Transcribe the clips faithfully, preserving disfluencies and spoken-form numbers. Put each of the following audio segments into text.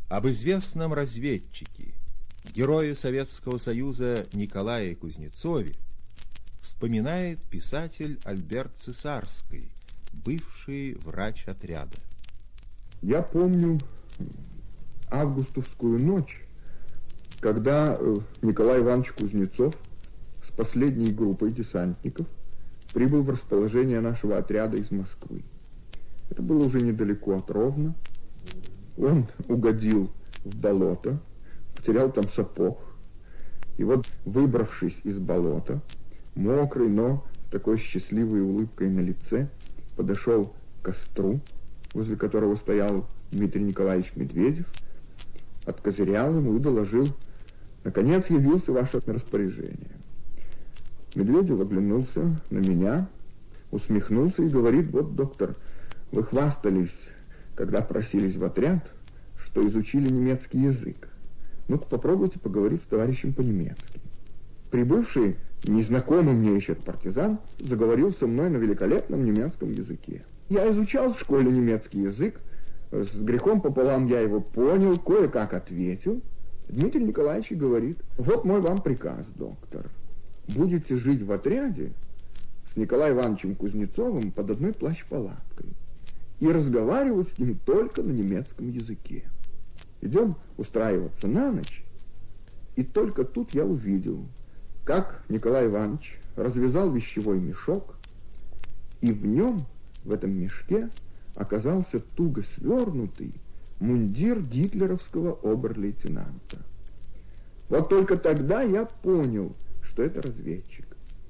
Об известном разведчике, герое Советского Союза Николае Кузнецове вспоминает писатель Альберт Цесарский, бывший врач отряда. Я помню августовскую ночь, когда Николай Иванович Кузнецов с последней группой десантников прибыл в расположение нашего отряда из Москвы. Это было уже недалеко от Ровно. Он угодил в болото, потерял там сапог. И вот, выбравшись из болота, мокрый, но с такой счастливой улыбкой на лице, подошел к костру, возле которого стоял Дмитрий Николаевич Медведев, откозырял ему и доложил: «Наконец явился ваше распоряжение». Медведев оглянулся на меня, усмехнулся и говорит: «Вот, доктор, вы хвастались, когда просились в отряд, что изучили немецкий язык. Ну-ка попробуйте поговорить с товарищем по-немецки». Прибывший, незнакомый мне еще партизан, заговорил со мной на великолепном немецком языке. Я изучал в школе немецкий язык, с грехом пополам я его понял, кое-как ответил. Дмитрий Николаевич говорит: «Вот мой вам приказ, доктор. Будете жить в отряде с Николаем Ивановичем Кузнецовым под одной плащ-палаткой и разговаривать с ним только на немецком языке. Идем устраиваться на ночь». И только тут я увидел, как Николай Иванович развязал вещевой мешок, и в нем, в этом мешке, оказался туго свернутый мундир гитлеровского обер-лейтенанта. Вот только тогда я понял, что это разведчик.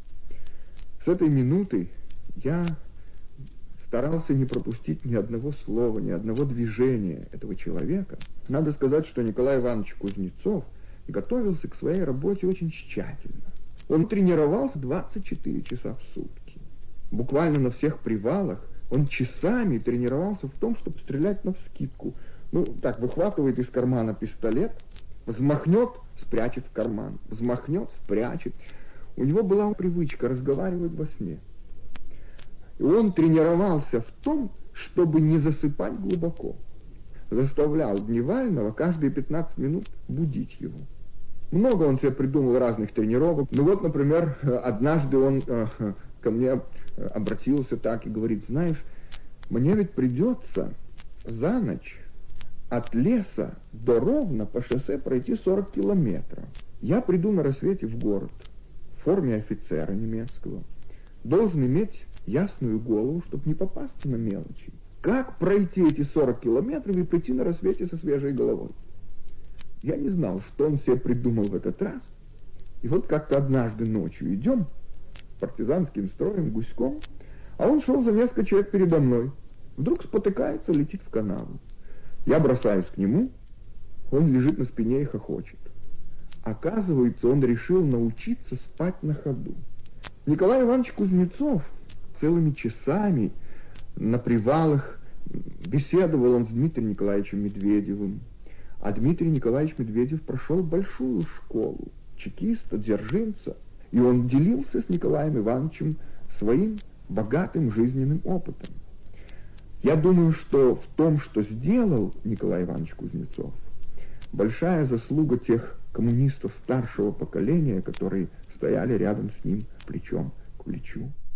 С этой минуты я старался не пропустить ни одного слова, ни одного движения этого человека. Надо сказать, что Николай Иванович Кузнецов готовился к своей работе очень тщательно. Он тренировался двадцать четыре часа в сутки. Буквально на всех привалах он часами тренировался в том, чтобы стрелять навскидку. Ну, так, выхватывает из кармана пистолет, взмахнет, спрячет в карман, взмахнет, спрячет. У него была привычка разговаривать во сне. И он тренировался в том, чтобы не засыпать глубоко. Заставлял Дневального каждые пятнадцать минут будить его. Много он себе придумал разных тренировок. Ну вот, например, однажды он э, ко мне обратился так и говорит: «Знаешь, мне ведь придется за ночь от леса до Ровно по шоссе пройти сорок километров. Я приду на рассвете в город в форме офицера немецкого. Должен иметь ясную голову, чтобы не попасться на мелочи. Как пройти эти сорок километров и прийти на рассвете со свежей головой?» Я не знал, что он себе придумал в этот раз. И вот как-то однажды ночью идем партизанским строем, гуськом, а он шел за несколько человек передо мной. Вдруг спотыкается, летит в канаву. Я бросаюсь к нему, он лежит на спине и хохочет. Оказывается, он решил научиться спать на ходу. Николай Иванович Кузнецов целыми часами на привалах беседовал он с Дмитрием Николаевичем Медведевым. А Дмитрий Николаевич Медведев прошел большую школу чекиста, дзержинца, и он делился с Николаем Ивановичем своим богатым жизненным опытом. Я думаю, что в том, что сделал Николай Иванович Кузнецов, большая заслуга тех коммунистов старшего поколения, которые стояли рядом с ним плечом к плечу.